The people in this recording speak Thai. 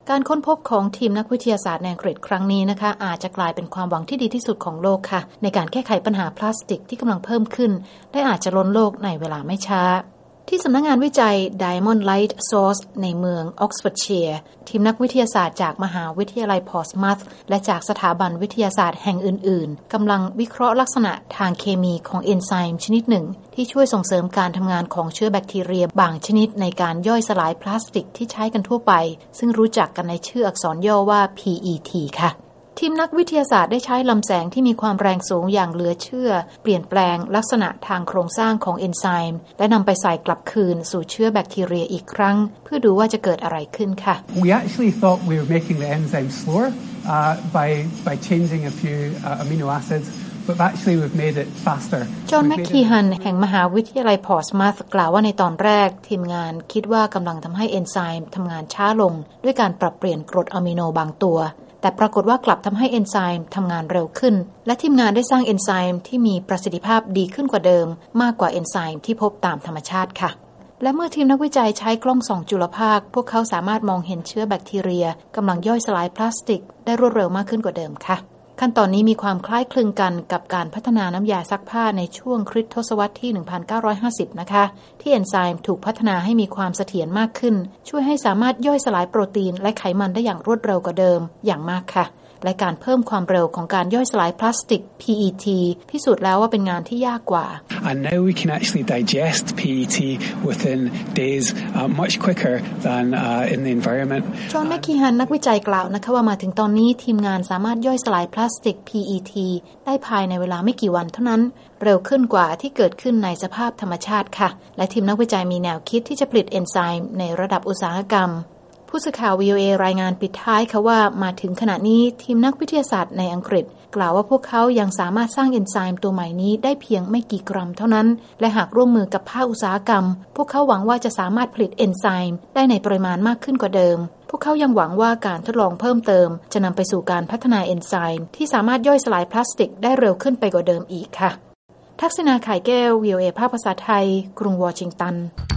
การค้นพบของทีมนักวิทยาศาสตร์ในอังกฤษครั้งนี้นะคะอาจจะกลายเป็นความหวังที่ดีที่สุดของโลกค่ะในการแก้ไขปัญหาพลาสติกที่กำลังเพิ่มขึ้นและอาจจะล้นโลกในเวลาไม่ช้าที่สำนักงานวิจัย Diamond Light Source ในเมือง Oxfordshire ทีมนักวิทยาศาสตร์จากมหาวิทยาลัย Portsmouth และจากสถาบันวิทยาศาสตร์แห่งอื่นๆกำลังวิเคราะห์ลักษณะทางเคมีของเอนไซม์ชนิดหนึ่งที่ช่วยส่งเสริมการทำงานของเชื้อแบคทีเรียบางชนิดในการย่อยสลายพลาสติกที่ใช้กันทั่วไปซึ่งรู้จักกันในชื่ออักษรย่อว่า PET ค่ะทีมนักวิทยาศาสตร์ได้ใช้ลำแสงที่มีความแรงสูงอย่างเหลือเชื่อเปลี่ยนแปลงลักษณะทางโครงสร้างของเอนไซม์และนำไปใส่กลับคืนสู่เชื้อแบคทีเรียอีกครั้งเพื่อดูว่าจะเกิดอะไรขึ้นค่ะ We actually thought we were making the enzyme slower by changing a few amino acids but actually we've made it faster จอห์น แมคคีฮันแห่งมหาวิทยาลัยพอร์ตสมัธกล่าวว่าในตอนแรกทีมงานคิดว่ากำลังทำให้เอนไซม์ทำงานช้าลงด้วยการปรับเปลี่ยนกรดอะมิโนบางตัวแต่ปรากฏว่ากลับทำให้เอนไซม์ทำงานเร็วขึ้นและทีมงานได้สร้างเอนไซม์ที่มีประสิทธิภาพดีขึ้นกว่าเดิมมากกว่าเอนไซม์ที่พบตามธรรมชาติค่ะและเมื่อทีมนักวิจัยใช้กล้องส่องจุลภาคพวกเขาสามารถมองเห็นเชื้อแบคทีเรียกำลังย่อยสลายพลาสติกได้รวดเร็วมากขึ้นกว่าเดิมค่ะขั้นตอนนี้มีความคล้ายคลึงกันกับการพัฒนาน้ำยาซักผ้าในช่วงคริสตศตวรรษที่ 1950 นะคะที่เอนไซม์ถูกพัฒนาให้มีความเสถียรมากขึ้นช่วยให้สามารถย่อยสลายโปรตีนและไขมันได้อย่างรวดเร็วกว่าเดิมอย่างมากค่ะและการเพิ่มความเร็วของการย่อยสลายพลาสติก PET พิสูจน์แล้วว่าเป็นงานที่ยากกว่า And now we can actually digest PET within days much quicker than in the environment จอห์น แมคคีฮันนักวิจัยกล่าวนะคะว่ามาถึงตอนนี้ทีมงานสามารถย่อยสลายพลาสติก PET ได้ภายในเวลาไม่กี่วันเท่านั้นเร็วขึ้นกว่าที่เกิดขึ้นในสภาพธรรมชาติค่ะและทีมนักวิจัยมีแนวคิดที่จะผลิตเอนไซม์ในระดับอุตสาหกรรมผู้สื่อข่าว VOA รายงานปิดท้ายค่ะว่ามาถึงขณะนี้ทีมนักวิทยาศาสตร์ในอังกฤษกล่าวว่าพวกเขายังสามารถสร้างเอนไซม์ตัวใหม่นี้ได้เพียงไม่กี่กรัมเท่านั้นและหากร่วมมือกับภาคอุตสาหกรรมพวกเขาหวังว่าจะสามารถผลิตเอนไซม์ได้ในปริมาณมากขึ้นกว่าเดิมพวกเขายังหวังว่าการทดลองเพิ่มเติมจะนำไปสู่การพัฒนาเอนไซม์ที่สามารถย่อยสลายพลาสติกได้เร็วขึ้นไปกว่าเดิมอีกค่ะทักษิณา ข่ายแก้ว VOA ภาคภาษาไทยกรุงวอชิงตัน